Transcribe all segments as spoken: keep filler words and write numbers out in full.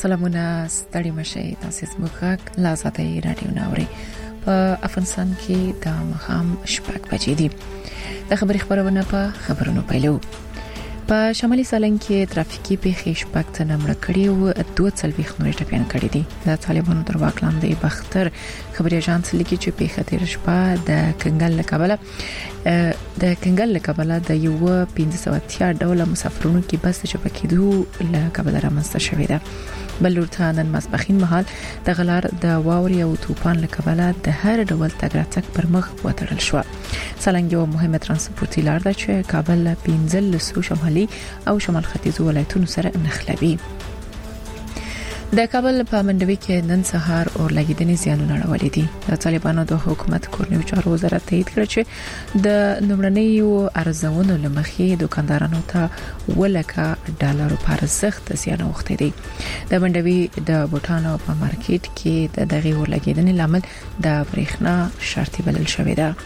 سلامونه ستړي مشي تاسو زموږ لازمي رادیو ناوري په افغانستان کې د مخام شپږ بجې دي. د خبري خبرونه په خبرونو پیلو. په شمالي سالنګ کې ترافیکي پیښې شپږ تنه مړه کړي او دوه څلويخ نورې ټپيان کړي دي. د طالبانو تر واک لاندې بختر خبري اژانس لیکي چې پیښه تیر شپه د کنګل لکبله د کنګل لکبله د یو پنځه سوه اتیا ډول مسافرونو کې بس چې پکېدو لکبله رامنځته شوې ده. بلورته نن ماسپخین مهال د غلار د واوري او طوفان لکبله د هر ډول تګ راتګ پر مخ وتړل شو. سالنګ یو مهمه ترانسپورتي لار ده چې کابل پنځل لسو شمالي او شمال ختیځو ولایتونو سره نښلوي. د کابل په منډوي کې نن سهار اور لګیدنې زیانونه راولې دي. د طالبانو د حکومت کورنیو چارو وزارت تایید کړ چې د لومړنیو ارزونو لمخې دکاندارانو ته ولکه ډالر په ارزښت زیان وخته دي. د منډوي د بوټانو په مارکیټ کې د دغه اور لګیدنې لامل د برېښنا شرطي بلل شوې ده.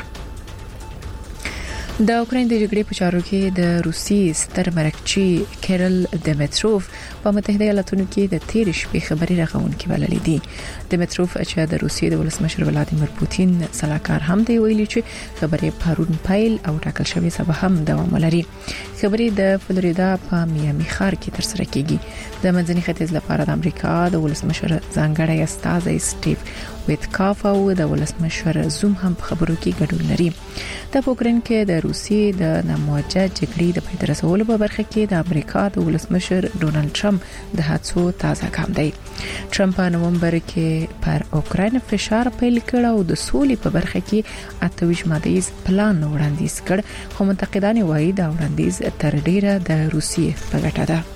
د اوکراین د جګړې په چارو کې د روسي ستر مرکچی کیرل دمیتروف په متحده ایالاتونو کې د تیر شپې خبري راغونکي بللې دي. دمیتروف چې د روسیې د ولسمشر ولادیمیر پوتین سلاکار هم دی ویلي چې خبري پرون پیل او ټاکل شوی سبا هم دوام لري. خبري د فلوریدا په میامي ښار کې تر سره کیږي. د منځني ختیځ لپاره د امریکا د ولسمشر ځانګړی استازی سټیو ویتکاف او د ولسمشر زوم هم په خبرو کې ګډون لري. د اوکراین کې د روسیې د ناموجه جګړې د پای ته رسولو په برخه کې د امریکا د ولسمشر ډونالد ټرمپ د هڅو تازه ګام دی. ټرمپ په نومبر کې پر اوکراین فشار پیل کړ او د سولې په برخه کې اته ویشت مادیز پلان وړاندیز کړ، خو منتقدان وايي دا وړاندیز تر ډیره د روسیې په ګټه ده.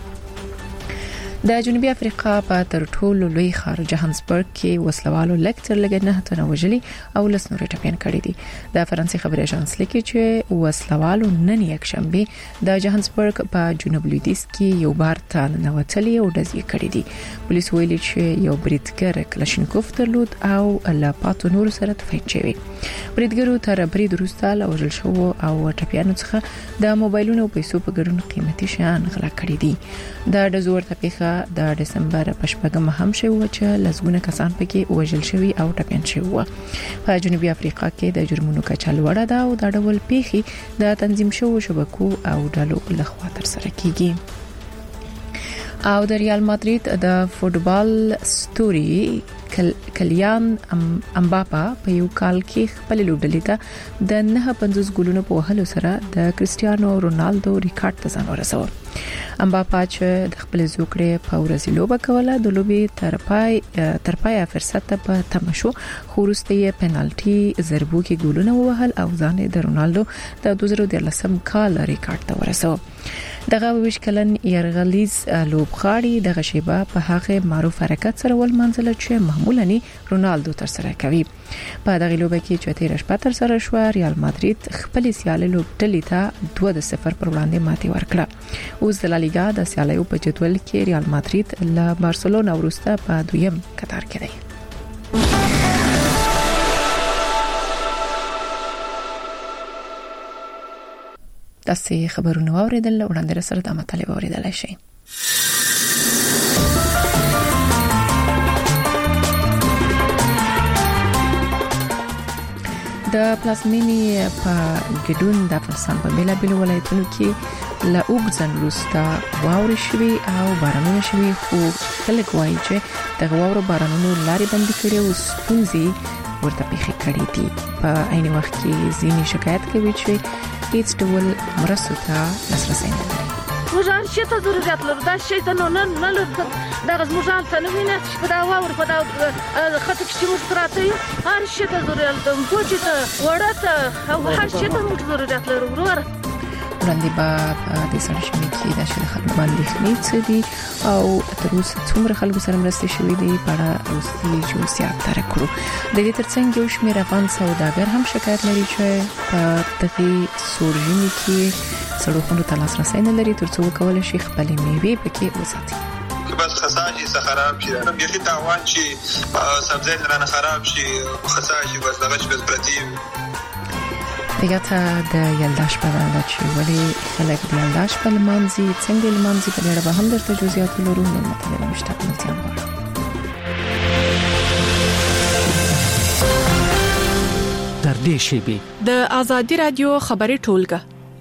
د جنوبي افریقا په تر ټولو لوی ښار جهانسبرګ کې وسلوالو لکتر لګ نه تنه وجلي او لس نورې ټپيان کړي دي. د فرانسې خبري اژانس لیکي چې وسلوالو نن یک شنبه د جهانسبرګ په جنوب لویدیځ کې یو بار ته ننوتلي او ډزې کړي دي. پولیس ویلي چې یو بریدګر کلاشینکوف درلود او لا پاتو نور سره تفاهم شوی. بریدګرو تر برید وروسته لوژل شو او ټپيانو څخه د موبایلونو او پیسو په ګډون قیمتي شیان غلا کړي دي. د ډزور تپیخه د دسمبر په شپږمه هم شوی و چې لزګونه کسان پکې وژل شوی او ټپيان شوی و. په جنوبي افریقا کې د جرمونو کچه لوړه ده او د ډول پیخي د تنظیم شوو شبکو او ډلو لخوا تر سره کیږي. او د ریال مادرید د فوتبال ستوري کلیان امباپا په یو کال کې خپل لوبډلې ته د نه پنځوس ګولونو په وهلو سره د کریسټیانو رونالدو ریکارډ ته ځان ورساوه. امباپا چې د خپل زوکړې په ورځ لوبه کوله د لوبې تر پای تر پای فرصت په تمشو خو وروسته یې پنالټي ضربو کې ګولونه ووهل او ځان د رونالدو د دوه زره دولسم کال ریکارډ ته ورساوه. دغه ویش کلن يرغلیز لوبغاړي د غشيبه په هغه معروف حرکت سره ول منځله چې معمولا رونالدو تر سره کوي. په دغه لوبه کې چې تیر شپه تر سره شو ریال مادرید خپل سیالي لوبډلې ته دوه صفر پر وړاندې ماتې ورکړه. اوس د لالیګا د سیالیو په جدول کې ریال مادرید له بارسلونا وروسته په دویم قطار کې دی. تاسو خبرونه اوریدل وړاندې سره د مطالعه اوریدل شي. د پلازمینی په ګډون د افغانستان په بیلا بیل ولایتونو کې لا اوګځن روستا واوري شوي او بارانونه شوي، خو خلک وایي چې د واورو بارانونو لارې بندي کړي او ستونزې ورته پیښې کړې دي. په عین وخت کې ځینې شکایت کوي چې هیڅ ډول مرستو ته لاسرسی نه لري. موږ هر شي ته ضرورت لرو. دا شي ته نه نه لرو. دا موږ حال ته نه ویني چې په دا واور په دا خطر کې موږ تراته یو. هر شي ته ضرورت لرو. کوچ ته وړه او هر شي ته موږ ضرورت لرو. ورور وړاندې به د سرشمې کې د شل خلکو باندې خنیت دي او تر اوسه څومره خلکو سره مرسته شوې دي په اړه روسي جو زیات تر کړو. د دې ترڅنګ یو شمېر افغان سوداګر هم شکایت لري چې په دغه سورجنی کې سړکونو ته لاسرسی نه لري ترڅو وکول شي خپل میوې پکې وساتي. بس خساجي سره خراب شي، نو بيخي تاوان شي، سبزی نه خراب شي، خساجي بس دغه بس پرتی دیگه تا د یلداش په اړه چې ولې خلک د یلداش په لمانځي څنګه لمانځي په اړه به هم درته جزئیات لرو نو مطلب مشتاق نتیان غواړم. در دې شیبې د آزادی رادیو خبري ټولګه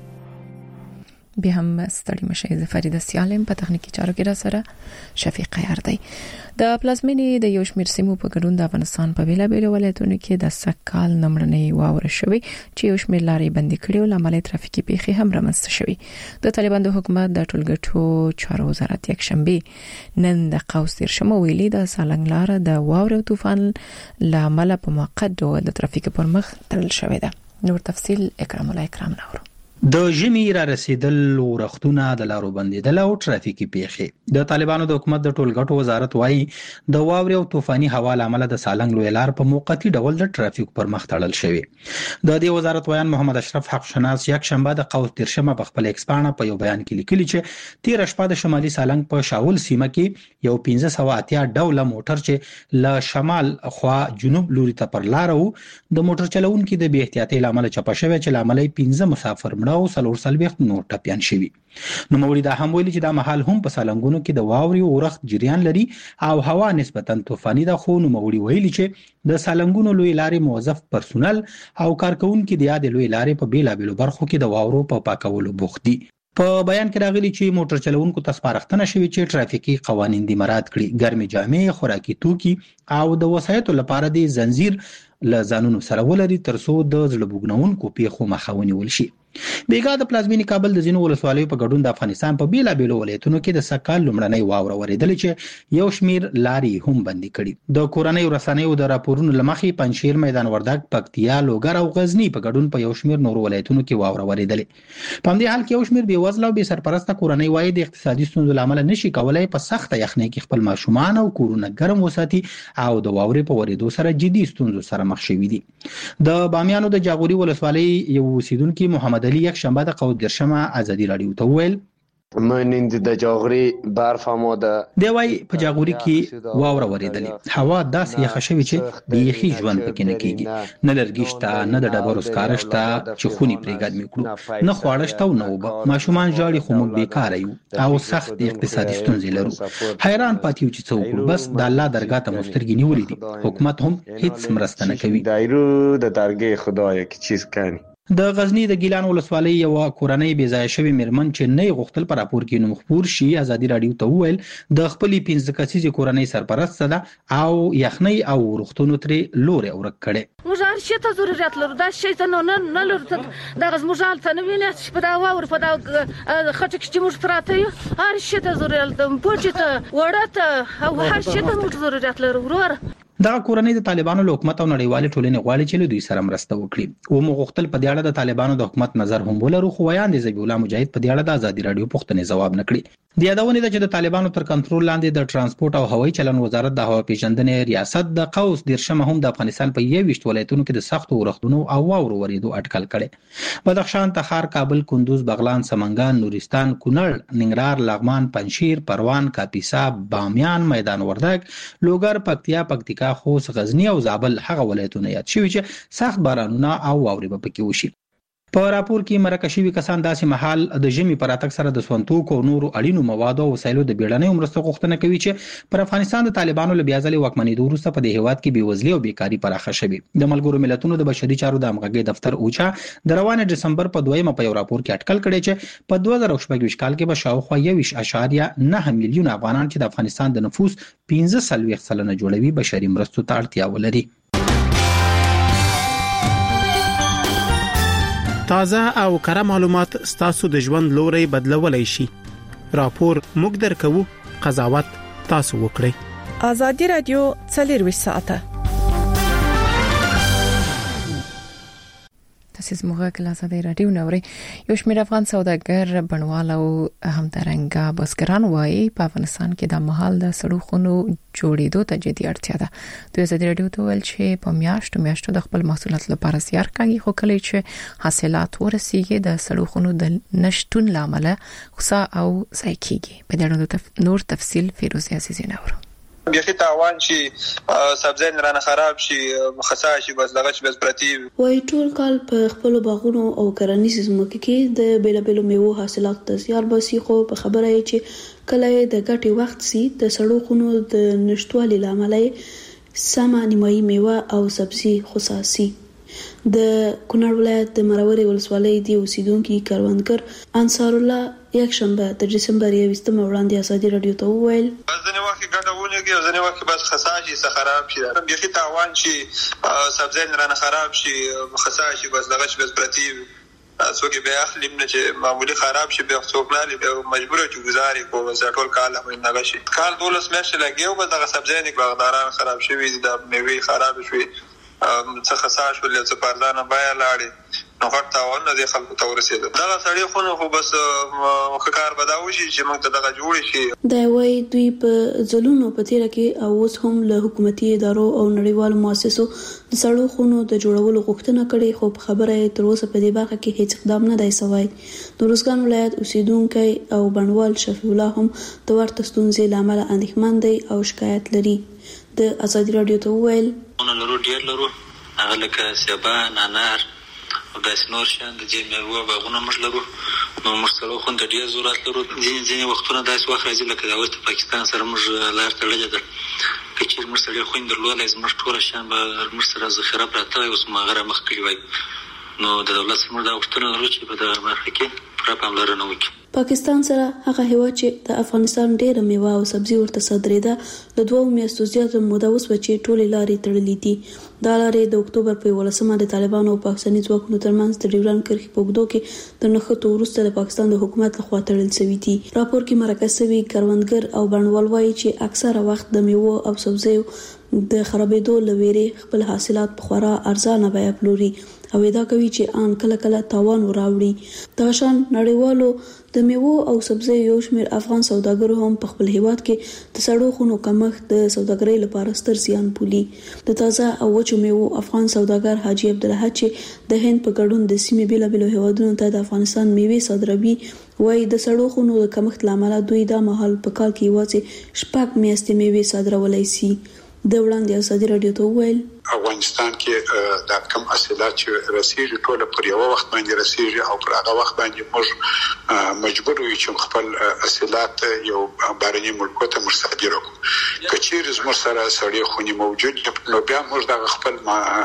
به هم ستړي مشه ز فریده سیالم په تخنیکی چارو کې را سره شفیق یاردی. د پلازمینې د یو شمېر سیمو په ګډون د افغانستان په بیلابېلو ولایتونو کې د سکال نمرنې واوره شوې چې یو شمېر لارې بندي کړې او لامل ترافیکي پیښې هم رامنځته شوې. د طالبانو حکومت د ټولګټو چارو وزارت یک شنبه نن د قوس دیرشمه ویلي د سالنګ لار د واوره او طوفان لامل په موقت ډول د ترافیک پر مخ تړل شوې ده. نور تفصيل اکرام الله اکرام نورو. د ژمي را رسیدل ورختونه د لارو بندیدل او ترافیکي پیښې. د طالبانو د حکومت د ټولګټو وزارت وایي د واورې او طوفاني هوا لامل د سالنګ لوی لار په موقتی ډول د ترافیک پر مخ تړل شوی. د دې وزارت ویان محمد اشرف حق شناس یک شنبه د قوس دیرشمه په خپل ایکسپانه په یو بیان کې لیکلي چې تیر شپه د شمالي سالنګ په شاول سیمه کې یو پنځه سوه اتیا ډوله موټر چې له شمال خوا جنوب لوري ته پر لار وو د موټر چلوونکو د بې احتیاطۍ لامل چپه شوی چې لامل پنځه مسافر او سلور سلويخت نور ټپيان شوي. نو موري دا هم ویلي چې دا محل هم په سالنګونو کې د واوري او ورخت جریان لري او هوا نسبتا طوفاني ده. خو نو موري ویلي چې د سالنګونو لوی لارې موظف پرسونل او کارکونکو د یاد لوی لارې په بیلابېلو برخو کې د واورو په پاکولو بوخت دي. په بیان کې راغلي چې موټر چلوونکو ته سپارښتنه شوې چې ترافیکي قوانین دي مراعات کړي، ګرمي جامې، خوراکي توکي او د وسایطو لپاره د زنجیر له ځانونو سره ولري ترڅو د زړه بوګنونکو پیښو مخه ونیول شي. بیګا د پلازمینې کابل د ځینو ولسوالیو په ګډون د افغانستان په بیلابېلو ولایتونو کې د سکال لومړنۍ واوره ورېدلې چې یو شمیر لارې هم بندي کړي. د کورنۍ رسنیو د راپورونو لمخې پنځشیر، میدان وردګ، پکتیا، لوګر او غزنی په ګډون په یو شمیر نور ولایتونو کې واوره ورېدلې. په همدې حال کې یو شمیر بې وزله او بې سرپرسته کورنۍ وایي د اقتصادي ستونزو لامل نشي کولای په سخته یخنۍ کې خپل ماشومان او کورونه ګرم وساتي او د واورې په ورېدو سره جدي ستونزو سره مخ شوي دي. د بامیانو د جاغوري ولسوالۍ یو اوسیدونکي محمد علي یک شنبه د قوس دیرشمه ازادي رادیو ته وویل منند د جاغوري برف آماده دی وای په جاغوري کې واوره ورېدلې، هوا داسې یخه شوې چې بیخي ژوند پکې نه کېږي، نه لرګي شته، نه د ډبرو سکاره شته چې خونې پرې ګرمې کړو، نه خواړه شته او نه اوبه. ماشومان ژاړي خو موږ بیکاره یو او سخت اقتصادي ستونزې لرو. حیران پاتې یو چې څه وکړو، بس د الله درګاه ته مو سترګې نیولې دي، حکومت هم هیڅ مرسته نه کوي. دایرو د درګې خدای کی چیز کوي. د غزنی د ګیلان ولسوالۍ یو کورنۍ بې ځای شوی میرمن چې نه غوښتل پر راپور کې نوم خپور شي ازادي رادیو ته وویل د خپلې پنځه کسیزې کورنۍ سرپرست ده او یخنۍ او ورختونو ترې لوري اورک کړي. موږ هر شي ته ضرورت لرو، دا شي ته نه نه لرو ته د غزموږ حالت نه ویني چې په دا واور په دا خټک چې موږ پراته یو هر شي ته ضرورت ده، پوجي ته وړه ته او هر شي ته موږ ضرورت لرو. ورور دا کورنۍ د طالبانو له حکومت او نړیوال ټولنې غواړي چې له دوی سره مرسته وکړي. او موږ غوښتل په دې اړه د طالبانو د حکومت نظر هم ولرو، خو ویان دي ذبیح الله مجاهد په دې اړه د ازادي رادیو پوښتنې ځواب نکړي. د یادونه ده چې د طالبانو تر کنټرول لاندې د ترانسپورت او هوایي چلن وزارت د هوا پیژندنې ریاست د قوس دیرشمه هم د افغانستان په یوویشت ولایتونو کې د سختو ورختونو او واورو ورېدو اټکل کړي. بدخشان، تخار، کابل، کندوز، بغلان، سمنګان، نورستان، کونړ، ننګرهار، لغمان، پنجشیر، پروان، کاپیسا، بامیان، میدان وردګ، لوګر، پکتیا، پکتیکا، خوست، غزنی او زابل هغه ولایتونه یاد شوي چې سخت بارانونه او واورې به پکې وشي. په راپور کې مرکه شوي کسان داسې مهال د ژمي پر راتګ سره د سونتوک او نورو اړینو موادو او وسایلو د بیړنۍ مرستو غوښتنه کوي چې پر افغانستان د طالبانو له بیا ځلې واکمنېدو وروسته په دې هیواد کې بېوزلي او بیکاري پراخه شوې. د ملګرو ملتونو د بشري چارو د همغږۍ دفتر اوچا د روانه دسمبر په دویمه په یو راپور کې اټکل کړی چې په دوه زره شپږ کال کې به شاوخوا یوویشت اعشاریه نهه میلیون افغانان چې د افغانستان د نفوس پنځه سلويخت سلنه جوړوي بشري مرستو ته اړتیا ولري. تازه او کره معلومات ستاسو د ژوند لوري بدلولای شي. راپور موږ درکو، قضاوت تاسو وکړئ. آزادی رادیو څلور ساعته تاسو زموږه کلاسه د رادیو نوري یو شمېر افغان سوداګر بڼوال او همدارنګه بزګران وایي په افغانستان کې د محل د سړوخونو جوړېدو ته جدي اړتیا ده. دوی زده رادیو ته ویل چې په میاشتو میاشتو د خپل محصولات لپاره زیار کوي، خو کله چې حاصلات ورسیږي د سړوخونو د نشټون لامل غوسه او ځای کېږي. په دې اړه نور تفصیل فیروزه عزیزی نور. بيخي تاوان چې سبزی رانه خراب شي خسا شي بس دغه چې بس پرتی وای ټول کال په خپل باغونو او کرنیز ځمکو کې د بیلابیلو میوو حاصلات د زیار باسي خو په خبره یې چې کله د ګټي وخت سي د سړو خونو د نشټوالي لامل سما نیمایي میوه او سبزي خصاصي د کونړ ولایت د مروري ولسوالۍ دی اوسیدونکو کاروانګر انصار الله یک شنبه د دسمبر یوولسمه وړاندې ازادي رادیو ته وویل ځنه وخت ګډونه کې ځنه وخت بس خساشي سره خراب شي بيخي تاوان چې سبزی رانه خراب شي خساشي بس دغه چې بس پرتی څوک به اخلي نه چې معمولی خراب شي به څوک نه به مجبور چې گزاري کو ټول کال هم نه غشي کال دولس میاشتې لګیو به دغه سبزی نه باغداران خراب شوی دي د میوه خراب شوی څه خساش ولې څه پردانه بیا لاړې نو غټ تاوان نه خلکو ته ورسېد دغه سړی خو نو بس کار بداوي چې موږ ته دغه جوړ شي دا وایي دوی په ځلونو په تیر کې او اوس هم له حکومتي ادارو او نړیوالو مؤسسو د سړو خونو د جوړولو غوښتنه کړې خو په خبره یې تر اوسه په دې برخه کې هیڅ اقدام نه دی شوی د روزګان ولایت اوسیدونکو او بڼوال شفیع الله هم د ورته ستونزې لامل اندېښمن دی او شکایت لري د ازادي رادیو ته وویل نو لرو ډیر لرو هغه لکه سیبان انار او د سنور شان د جیمو باغونه موږ لرو نو موږ سره خو د ډیر ضرورت لرو ځینې ځینې وختونه داسې وخت راځي لکه د وست پاکستان سره موږ لار تړلې ده چې موږ سره خو درلودل زموږ ټول شان به موږ سره ذخیره پراته اوس ماغره مخ کړی وای نو د دولت سره د وختونو لرو چې په دغه برخه کې پوره پاملرنه وکړي پاکستان سره هغه هیواد چې د افغانستان ډېر میوه او سبزي ورته صادرېده د دوه میاشتو زیاته موده وسوه چې ټولې لارې تړلې دي دا لارې د اکتوبر په ولسمه د طالبانو او پاکستاني ځواکونو ترمنځ د ډیوران کرښې په اوږدو کې د نښتو وروسته د پاکستان د حکومت لخوا تړل شوي دي راپور کې مرکز شوي کاروانګر او بڼوال وایي چې اکثره وخت د میوه او سبزیو د خرابېدو لويري خپل حاصلات په خورا ارزانه بیه پلوري او دا کوي چې ان کله کله تاوان وراوړي دا شان نړیوالو د میوه او سبزیو یو شمېر افغان سوداګرو هم په خپل هیواد کې د سړو خونو کمښت د سوداګرۍ لپاره ستر زیان بولي د تازه او وچو میوه افغان سوداګر حاجی عبدالله چې د هند په ګډون د سیمې بیلابیلو هیوادونو ته د افغانستان میوه صادروي وایي د سړو خونو د کمښت لامل دوی د مهال په کال کې یوازې شپږ میاشتې میوه صادرولای شي د وړاندې ازادي رادیو ته وویل افغانستان کې د کم حاصلات چې رسیدي ټول پر یو وخت باندې رسیدي او پر هغه وخت باندې موږ مجبور یو چې خپل حاصلات یو بهرني ملکو ته مصادره کړو کچیر زموږ سره سړی خونی موجود نو بیا موږ د خپل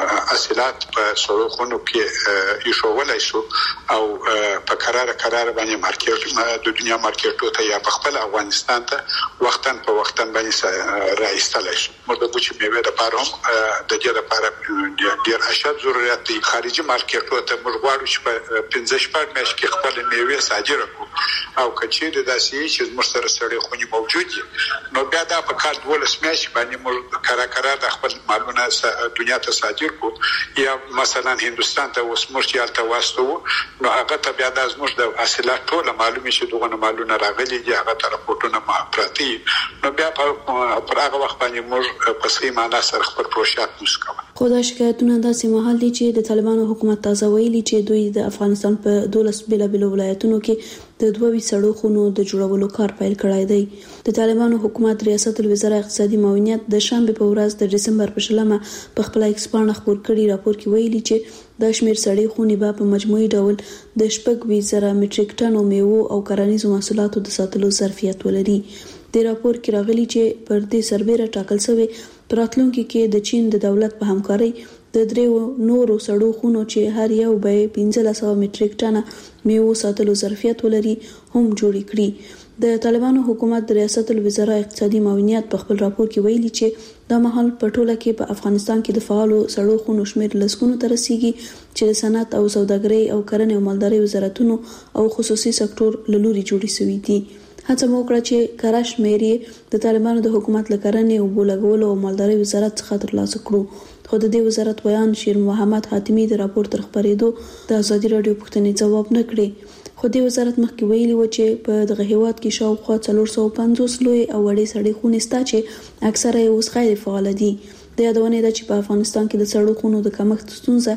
حاصلات په سړو خونو کې ایښولای شو او په قرار قرار باندې مارکیټ د دنیا مارکیټو ته یا په خپل افغانستان ته وختن په وختن باندې راایستلای شو موږ د بوچ میوه لپاره هم د لپاره ډیر اشد ضرورت دی خارجي مارکیټونو ته موږ غواړو چې په پنځه شپږ میاشتې کې خپل میوه صادره کړو او کچې د داسې چې موږ سره سړی خونی موجود دي نو بیا دا په کال دولس میاشتې باندې موږ کرا کرا د خپل مالونه دنیا ته صادر کړو یا مثلا هندستان ته اوس موږ یالته واسطو نو هغه ته بیا د زموږ د حاصلات ټول معلومه شي دغه مالونه راغلي دي هغه ته راپورټونه ما پراتی نو بیا په هغه وخت باندې موږ په سیمه معنا سره خپل پروژه خو دا شکایتونه داسې مهال دي چې د طالبانو حکومت تازه ویلي چې دوی د افغانستان په دولس بیلابیلو ولایتونو کې د دوه وی سړو خونو د جوړولو کار پیل کړی دی د طالبانو حکومت ریاست الوزرا اقتصادي معاونیت د شنبه په ورځ د دسمبر په شلمه په خپل ایکسپان خبر کړي راپور کې ویلي چې د شمیر سړې خونې به په مجموعي ډول د شپږ وی زره میټریک ټن میوه او کرنیزو محصولاتو د ساتلو ظرفیت ولري د راپور کې راغلي چې پر دې سربېره ټاکل شوی پراتلونکو کې د چین د دولت په همکارۍ د دریو نورو سړو خونو چې هر یو به پنځه سوه میټریک ټن میوه ساتلو ظرفیت ولري هم جوړ کړي د طالبانو حکومت د ریاست الوزرا اقتصادي معاونیت په خپل راپور کې ویلي چې د مهال په ټوله کې په افغانستان کې د فعالو سړو خونو شمیر لسګونو ته رسیدي چې د صنعت او سوداګرۍ او کرنې او مالدارۍ وزارتونو او خصوصي سکتور له لوري جوړې شوې دي هڅه وکړه چې کراش مېری د طالبانو د حکومت لکرنې او بولګولو او مالدارۍ وزارت څخه ترلاسه کړو خو د دې وزارت بیان شیر محمد حاتمی د راپور تر خبرېدو د ازادي رادیو پوښتنې ځواب نه کړی خو د وزارت مخکې ویلي و چې په دغه هیواد کې شاوخوا څلور سوه پنځوس لوی او وړې سړې خونې شته چې اکثره یې اوس غیر فعال دي د یادونې ده چې په افغانستان کې د سړو خونو د کمښت ستونزه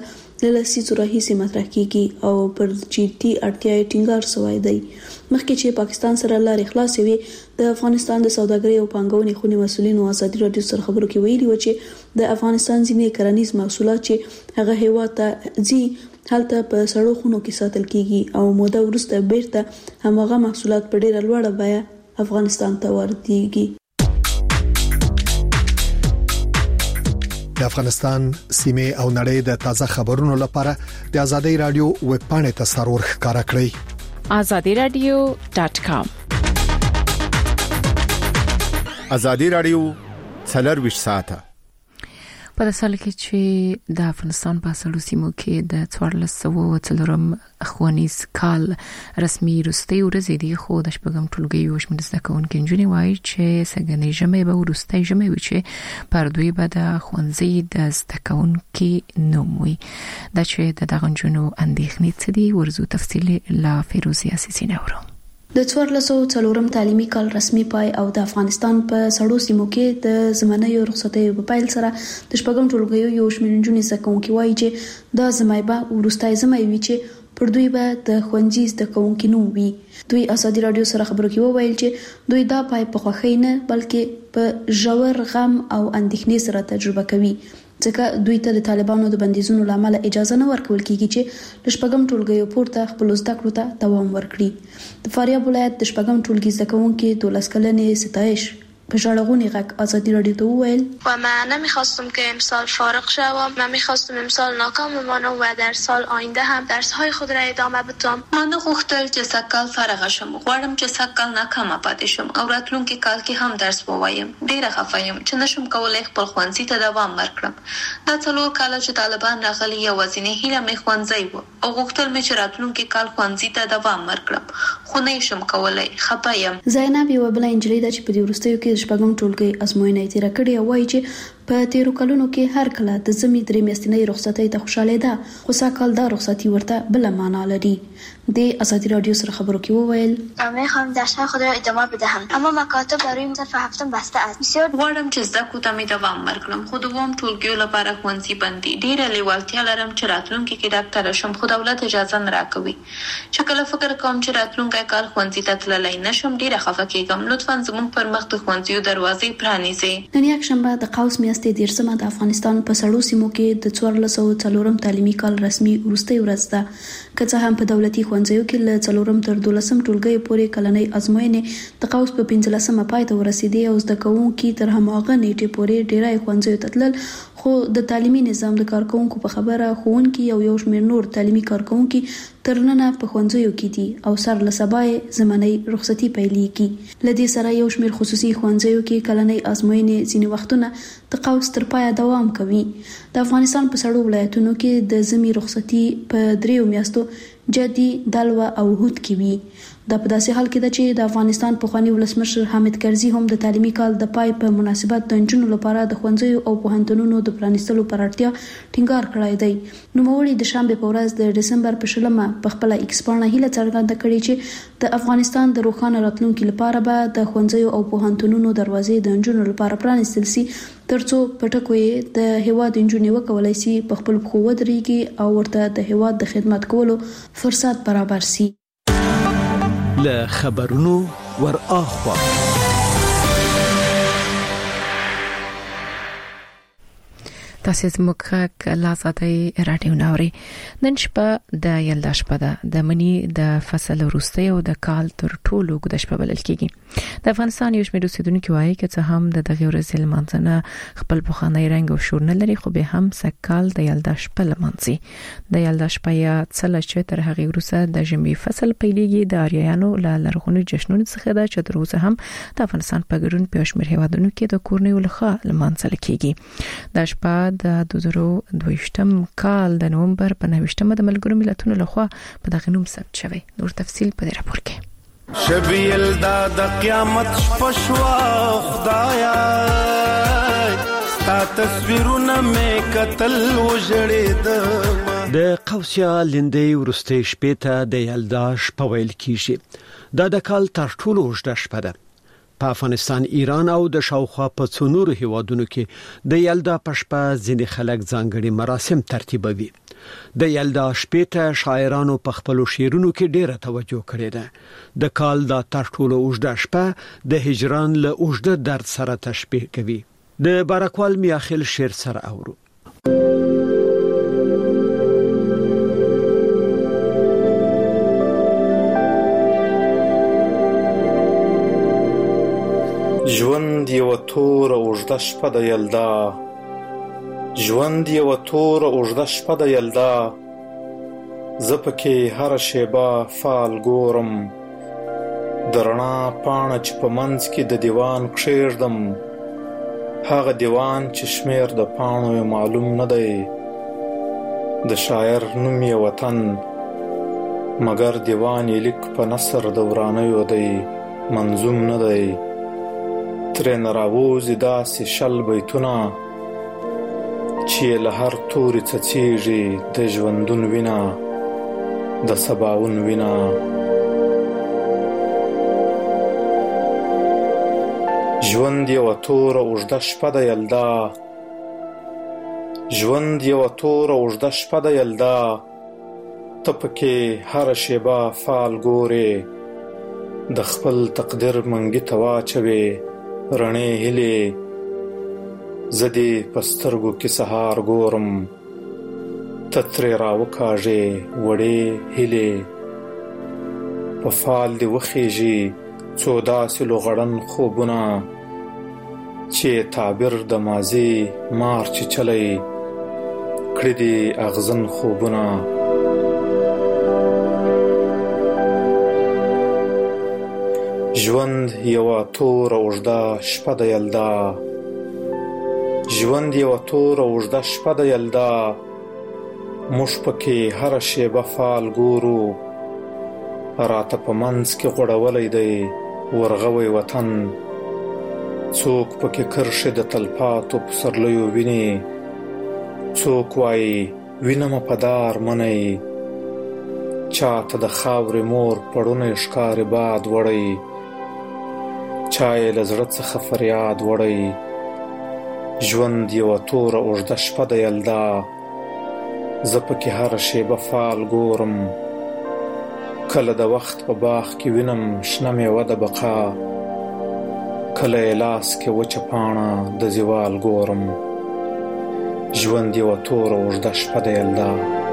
له لسیزو راهیسې مطرح کیږي او پر جدي اړتیا ټینګار شوی دی. مخکې چې پاکستان سره لارې خلاصې وي، د افغانستان د سوداګرۍ او پانګونې خونې مسؤلینو ازادي رادیو سره خبرو کې ویلي و چې د افغانستان ځینې کرنیز محصولات چې هغه هیواد ته ځي هلته په سړو خونو کې ساتل کیږي او موده وروسته بیرته هماغه محصولات په ډیره لوړه بیه افغانستان ته واردېږي. د افغانستان سیمه او نړۍ د تازه خبرونو لپاره د آزادۍ رادیو ویب پاڼې ته سرور ښکارا کړئ. آزادی رادیو ډاٹ کام. آزادی رادیو څلور ساعته په داسې کې چې د افغانستان په سړو سیمو کې د څوارلس سوه څلورم ښوونیز کال رسمي وروستۍ ورځې دي، خو د شپږم ټولګي یو شمېر زده کوونکي نجونې وایي چې سږنۍ ژمی به وروستۍ ژمی وي چې پر دوی به د ښوونځي د زده کوونکي نوم وي. دا چې د دغه نجونو اندېښنې څه دي، ورزو تفصیل لا فیروزي اساسي نورو. د څوارلس سوه څلورم تعلیمي کال رسمي پای او د افغانستان په سړو سیمو کې د زمانیو رخصتیو په پیل سره د شپږم ټولګیو یو شمېر نجونې زده کوونکي وایي چې دا زمای به وروستۍ زمای وي چې پر دوی به د ښوونځي زده کوونکي نوم وي. دوی آزادي رادیو سره خبرو کې وویل چې دوی دا پای په خوښۍ نه بلکې په ژور غم او اندېښنې سره تجربه کوي، ځکه دوی ته د طالبانو د بندیزونو لامل اجازه نه ورکول کیږي چې د شپږم ټولګیو پورته خپل زده کړو ته دوام ورکړي. د فاریاب ولایت د شپږم ټولګي زده کوونکي دولس کلنې ستایش په ژړغونی غږ آزادی رادیو ته وویل و من نمیخواستم که امسال فارغ شوم، من میخواستم امسال ناکام بمانم و در سال آینده هم درس‌های خود را ادامه بدم. من غوښتل چې سږکال فارغ شم، غواړم چې سږکال ناکامه پاتې شم او راتلونکي کال کې هم درس ووایم. ډیره خفه یم چې نشم کولای خپل ښوونځي ته دوام ورکړم. دا څلور کاله چې طالبان راغلي یوازینۍ هیله مې ښوونځی و او غوښتل مې چې راتلونکي کال ښوونځي ته دوام ورکړم، خو نه شم کولای، خفه یم. زینب یو بل انجلۍ ده چې په دې وروستیو کې شپږم ټولګي ازموینه یې تیره کړې او وایي چې په تیرو کلونو کې هر کله د زمي درې میاشتنۍ رخصتۍ ته خوشاله ده، خو سږکال دا رخصتي ورته بل معنا لري. د آزادی رادیو سره خبرو کې وویل من میخوام درس‌های خود را ادامه بدهم اما مکاتب برای صف هفتم بسته است. بسیار غواړم چې زده کړو ته مې دوام ورکړم، خو دوام ټولګیو لپاره ښوونځي بند دي. ډیره لیوالتیا لرم چې راتلونکي کې ډاکټر شم، خو دولت اجازه نه راکوي. چې کله فکر کوم چې راتلونکي کال ښوونځي ته تللی نشم ډیره خفه کېږم. لطفا زموږ پر مخ د ښوونځیو دروازې پرانیزئ. نن یکشنبه د قوس میاشتې دیرشمه د افغانستان په سړو سیمو کې د څوارلس سوه څلورم تعلیمي کال رسمي وروستۍ ورځ ده، که څه هم په دولتي ښوونځیو کې له څلورم تر دولسم ټولګي پورې کلنۍ ازموینې د قوس په پنځلسمه پای ته ورسېدې او زده کوونکي تر هماغه نیټې پورې ډیری ښوونځیو ته تلل، خو د تعلیمي نظام د کارکونکو په خبره ښوونکي او یو شمېر نور تعلیمي کارکونکي تر ننه په ښوونځیو کې دي او سر له سبا یې زمنۍ رخصتي پیلېږي. له دې سره یو شمېر خصوصي ښوونځیو کې کلنۍ ازموینې ځینې وختونه د قوس تر پایه دوام کوي. د افغانستان په سړو ولایتونو کې د زمي رخصتي په دریو میاشتو جدي، دلوه او هود کې وي. دا په داسې حال کې ده چې د افغانستان پخوانی ولسمشر حامد کرزي هم د تعلیمي کال د پای په مناسبت د نجونو لپاره د ښوونځیو او پوهنتونونو د پرانیستلو پر اړتیا ټینګار کړی دی. نوموړي د شنبه په ورځ د ډسمبر په شلمه په خپل ایکس پاڼه هیله څرګنده کړې چې د افغانستان د روښانه راتلونکي لپاره به د ښوونځیو او پوهنتونونو دروازې د نجونو لپاره پرانیستل شي، ترڅو پټکو یې د هیواد نجونې وکولای شي په خپل پښو ودرېږي او ورته د هیواد د خدمت کولو فرصت برابر شي. له خبرونو ور اخوا تاسو زموږ لازادي رادیو نوري. نن شپه د یلدا شپه ده، د منی د فصل وروستۍ او د کال تر ټولو ګډه شپه بلل کیږي. د افغانستان یو شمېر اوسیدونکو وایي چې هم د دغه ورځې لمانځنه خپل پخوانی رنګ او شور نه لري، خو به هم سکال د یلدا شپه لمانځي. د یلدا شپه یا څل چې تر هغه وروسته د ژمي فصل پیلېږي د اریانو له لرغونو جشنونو څخه ده چې تر اوسه هم د افغانستان په ګډون په شمېر هیوادونو کې د کورنیو لخوا لمانځل کیږي. د شپه د دوه زره دوهشتم کال د نومبر په نهشتمه د ملګرو ملتونو لخوا په دغه نوم ثبت شوی. نور تفصیل په دې راپور کې. شبیل دا د قیامت شپشوا خدایا تا تصویرونه مې قتل وژړېد. د قوسیا لندې ورستې شپې ته د یلدا شپه ویل کیږي. دا د کال تر ټولو اوږده شپه ده. په افغانستان، ایران او د شاوخوا په څو نورو هیوادونو کې د یلدا په شپه ځینې خلک ځانګړي مراسم ترتیبوي. د یلدا شپې ته شاعرانو په خپل شعرونو کې ډیره توجه کړې ده. د کال دا تر ټولو اوږده شپه د هجران له اوږده درد سره تشبیه کوي. د بارکوال میاخیل شعر سره اورو. ژوند یو تور اوږده شپه د یلدا، ژوند یو تور اوږده شپه د یلدا، زه پکې هر شیبه فال ګورم، د رڼا پاڼه چې په منځ کې د دیوان کښېږدم، هغه دیوان چې شمیر د پاڼو معلوم نه دی، د شاعر نوم یې وطن مګر دیوان یې لیک په نثر د ورانیو دی، منظوم نه دی. ترې نه راوځي داسې شل بیتونه چې له هر توري څڅېږي د ژوندون وینه، د سباون وینه. ژوند یوه توره اوږده شپه د یلدا، ژوند یوه توره اوږده شپه د یلدا، ته پکې هره شیبه فال ګورې، د خپل تقدیر منګي ته واچوې رڼې هیلې، زه دې په سترګو کې سهار ګورم، ته ترې راوکاږې وړې هیلې، په فال دې وخیږي څو داسې لوغړن خوبونه، چې تعبیر د ماضي مار چیچلی کړي دي اغزن خوبونه. ژوند یوه توره اوږده شپه د یلدا، ژوند یوه توره اوږده شپه د یلدا، موږ پکې هره شیبه فال ګورو، راته په منځ کې غوړولی دی ورغوی وطن، څوک پکې کرښې د تلپاتو پسرلیو ویني، څوک وایي وینمه په دار منی، چاته د خاورې مور پړونی ښکاري باد وړی، چا یې له زړه څخه فریاد وړی. ژوند یوه توره اوږده شپه د یلدا، زه پکې هره شیبه فال ګورم، کله د وخت په باغ کې وینم شنه میوه د بقا، کله یې لاس کې وچه پاڼه د زوال ګورم. ژوند یوه توره اوږده شپه د یلدا.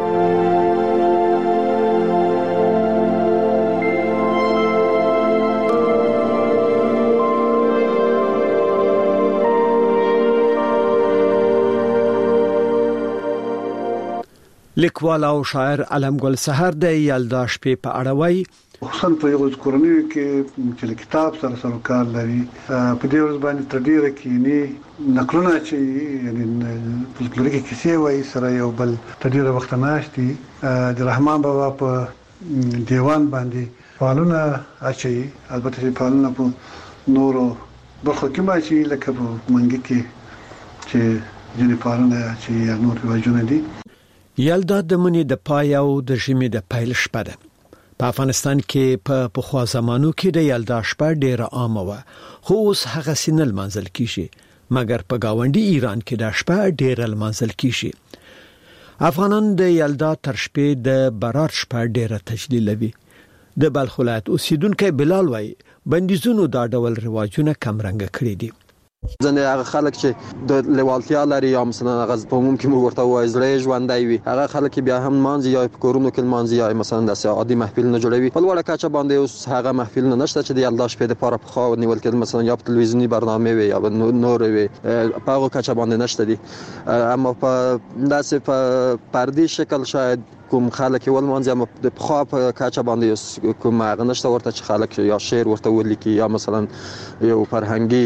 لیکوال او شاعر علمګل سحر د یلدا شپې په اړه وایي: خصوصا په یو کورنۍ کې چې کتاب سره سروکار لري، په دې ورځ باندې تر ډیره کینی نقلونه چې یعنی فلکلوریکي کیسې وایي سره یو بل تر ډیره وخت ناشتي د رحمان بابا په دیوان باندې فالونه اچي، البته فالونه په نورو برخو کې ماشي لکه په منګي کې چې ځینې فالونه چې نور واجونه دي. یلدا د منی د پای او د ژمي د پیل شپه ده. په افغانستان کې په پخوا زمانو کې د یلدا شپه ډیره عامه وه، خو اوس هغه سینه لمانځل کیږي، مګر په گاونډي ایران کې د شپه ډیره لمانځل کیږي. افغانان د یلدا تر شپې د برات شپه ډیره تجلیلوي. د بلخ ولایت اوسیدونکو بلال وایي بندیزونو دا ډول رواجونه کم رنګ کړی دي. ځنې هغه خلک چې د لیوالتیا لري یا مثلا هغه په عموم کې موږ ورته وایي زړه ژوندی وي، هغه خلک بیا هم مانځي یا په کورونو کې مانځي یا مثلا داسې عادي محفل نه جوړوي. په لوړه کچه باندې اوس هغه محفل نه نشته چې د یلدا شپې لپاره پخوا نیول کېدل، مثلا یا په تلویزیوني برنامه وي یا نور وي، په هغه کچه باندې نشته دي. اما په داسې په پردي شکل شاید کوم خلک ول مانځي، اما د پخوا په کچه باندې کوم هغه نشته ورته چې خلک یا شعر ورته ولیکي یا مثلا یو فرهنګي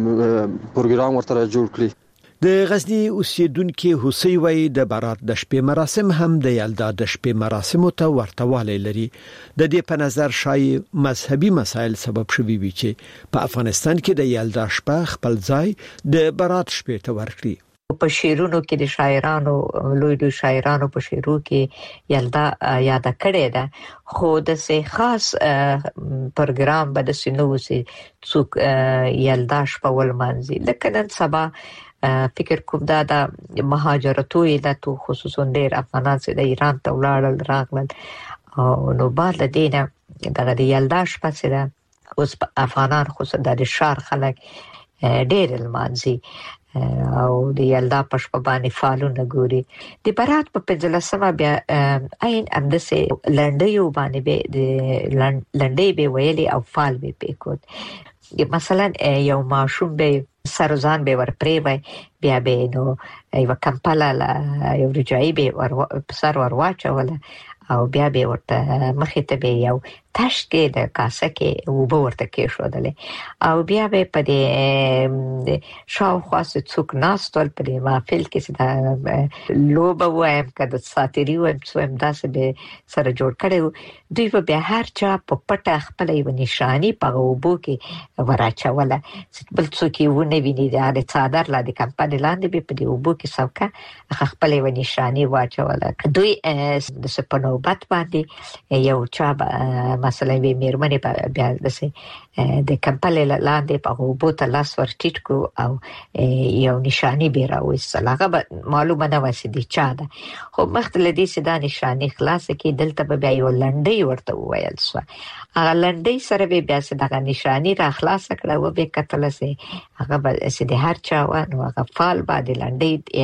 پروګرام ورته جوړ کړي. د غزنی اوسیدونکو حسین وای د برات د شپې مراسم هم د یلدا د شپې مراسمو ته ورته والی لري. د دې په نظر شای مذهبي مسایل سبب شوي وي چې په افغانستان کې د یلدا شپه خپل ځای د برات شپې ته ورکړي. په شعرونو کې د شاعرانو لوی لوی شاعرانو په شعرو کې یلدا یاد کړی ده، خو د سه خاص پروګرام به د سينو سي څوک یلدا شپه ول مانځي. لکه نن سبا فکر کوم دا د مهاجرتو علت خصوصا ډېر افغانان چې د ایران ته ولاړل راغلل او نو بعد دینه دغه د یلدا شپه سره اوس افغانان خصوصا د شهر خلک ډېر المانزي او د یلدا پښپ باندې فالونه ګوري د برات په پنځلسمه بیا عین اندسه لنډیو باندې به د لنډی به ویلي او فال به پکوت مثلا یو ماشوم به سرزان به ور پری وای بیا به نو یو کمپاله یو رجای به ور سر ور واچول او بیا به ورته مخې ته به یو تشکې د کاسه کې وبو ورته کې شودلې او بیا به په دې شاوخوا څوک ناستول په دې محفل کې چې لوبه وایم کده ساتيري وایم څوم داسې به سره جوړ کړو دوی په بیا هر چا په پټه خپل یو نشانی په وبو کې وراچوله بل څوک یې ونه ویني د څادر لا د کمپاني لاندې به په دې وبو کې څوکا خپل یو نشانی واچوله دوی د سپنو بات باندې یو چا مثلا به میرمنې بیا دسه د کمپاله لاندې په وبو ته لاس ور ټیټ کو او یو نشانی به راوځل هغه معلومه نه وسی دي چا ده خو مختل دي چې دا نشانی خلاص کې دلته به بیا یو لنډي ورته وویل سو هغه لنډي سره به بیا چې دا نشانی را خلاص کړه و به کتل سي هغه به چې د هر چا و نو هغه فال باندې لنډي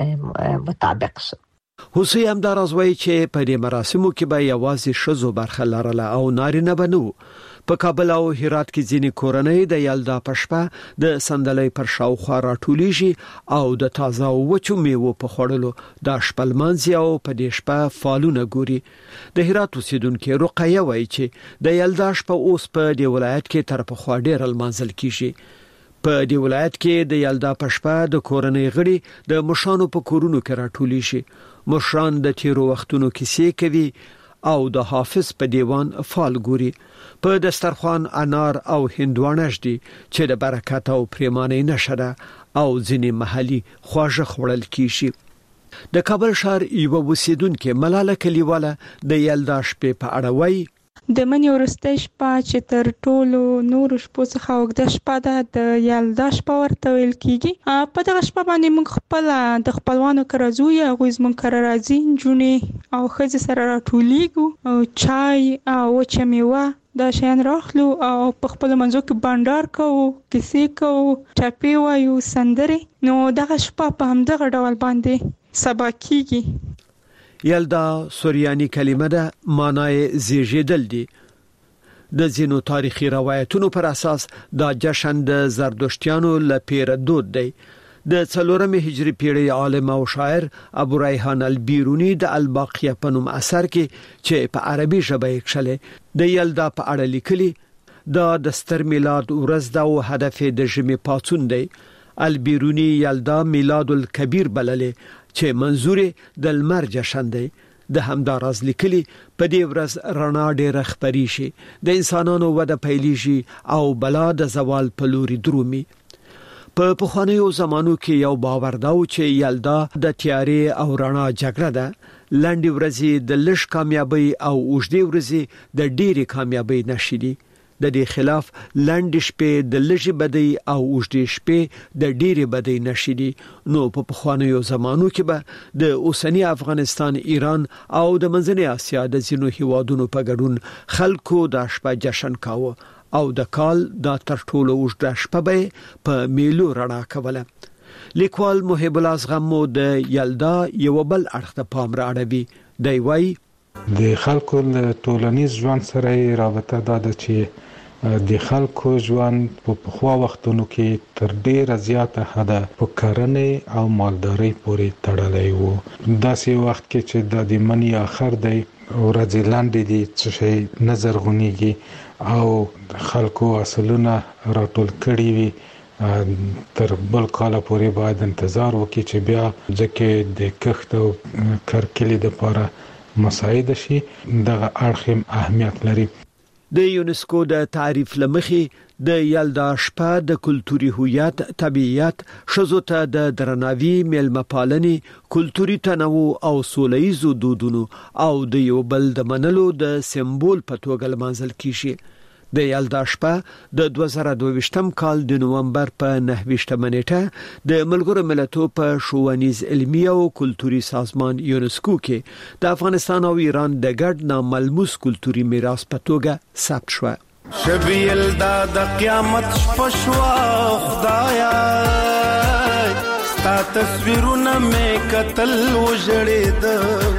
هغه مطابق سو حسین همداراز وایي چې په دې مراسمو کې به یوازې شذو برخه لرله او نارینه به نه په کابل او هرات کې ځینې کورنۍ د یلدا پښپا د سندلۍ پر شاوخوا راټولیږي او د تازه وچو میوو په خوړلو د شپلمنځي او په دې شپه فالونه ګوري د هرات اوسیدونکو رقیه وایي چې د یلدا شپه اوس په دې ولایت کې تر په خوا ډېر المنځل کیږي په دې ولایت کې د یلدا پښپا د کورنۍ غړي د مشانو په کورونو کې راټولي شي مشران د تیرو وختونو کیسې کوي او د حافظ په دیوان فال ګوري په دسترخوان انار او هندوانه شدي چې د برکت او پریمانه نشره او ځینې محلي خواږه خوړل کیږي د کابل شهر یو وسیدونکو ملاله کلیواله د یلدا شپې په اړه وایي د منی ورسته شپه چې تر ټولو نور شپو څخه وګد شپه ده د یلدا شپه ورته ویل کیږي په دغه شپه باندې موږ خپل د خپلوانو کرزوی او زموږ کر راځي جونې او خځې سره راټولیږو او چای او چمیوه دا شین راخلو او په خپل منځو کې بانډار کوو کیسې کوو ټاپی وایو سندري نو دغه شپه په همدغه ډول باندې سبا کیږي یلدا سوریانی کلمه ده معنی زیږیدل دي د زینو تاریخي روایتونو پر اساس دا جشن د زردشتیانو لپاره دود دی د څلورمې هجری پیړۍ عالم او شاعر ابو ریحان البیرونی د الباقیه په نوم اثر کې چې په عربي ژبه یې کښلې د یلدا په اړه لیکلي دا د ستر میلاد ورځ ده او هدف د ژمي پاتون دی البیرونی یلدا میلاد الکبیر بللې چې منظور د لمر جشن دی د همداراز لیکلي په دې ورځ رڼا ډېر خبري شي د انسانانو وده پیلي شي او بلا د زوال په لوري درومي په پخوانیو زمانو کې یو باور دا و چې یلدا د تیارې او رڼا جګړه ده لنډي ورځې د لږ کامیابی او اوږدې ورځې د ډېری کامیابی نشي د دې خلاف لنډ شپې د لږې بدی او اوږدې شپې د ډېرې بدی نشي نو په پخوانیو زمانو کې به د اوسنی افغانستان ایران او د منځنۍ اسیا د ځینو هیوادونو په ګډون خلکو د شپه جشن کاوه او د کال د تر ټولو اوږده شپه به په میلو رڼا کوله لیکوال محب الله زغمو د یلدا یو بل اړخ ته پام راړوي دی وایي د خلکو ټولنیز ژوند سره رابطه ده چې د خلکو ژوند په پخوا وختونو کې تر ډیره زیاته حده په کرنې او مالدارۍ پورې تړلی وو داسې وخت کې چې د منی اخر دی ورځې لاندې دي څه شي نظر غونیږي او خلکو اصلونه راټول کړي وي تر بل کال پورې باید انتظار وکړي چې بیا ځکه د کښت او کرکلې لپاره مساعده شي دغه اړخ اهمیت لري د یونسکو د تعریف لمخې د یلدا شپه د کلتوري هویت طبيعت شذو ته د درناوي ملمپالنې کلتوري تنوع او سولهیزو دودونو او د یو بل د منلو د سمبول په توګه لمانځل کیږي د یلدا شپه د دوه زره دوه ویشتم کال د نومبر په نهه ویشتمه نیټه د ملګرو ملتونو په ښوونیز علمي او کلتوري سازمان یونسکو کې د افغانستان او ایران د ګډ ناملموس کلتوري میراث په توګه ثبت شو. شبي یلدا د قیامت شپشوا خدایا ستا تصویرونه مې قتل وجړېد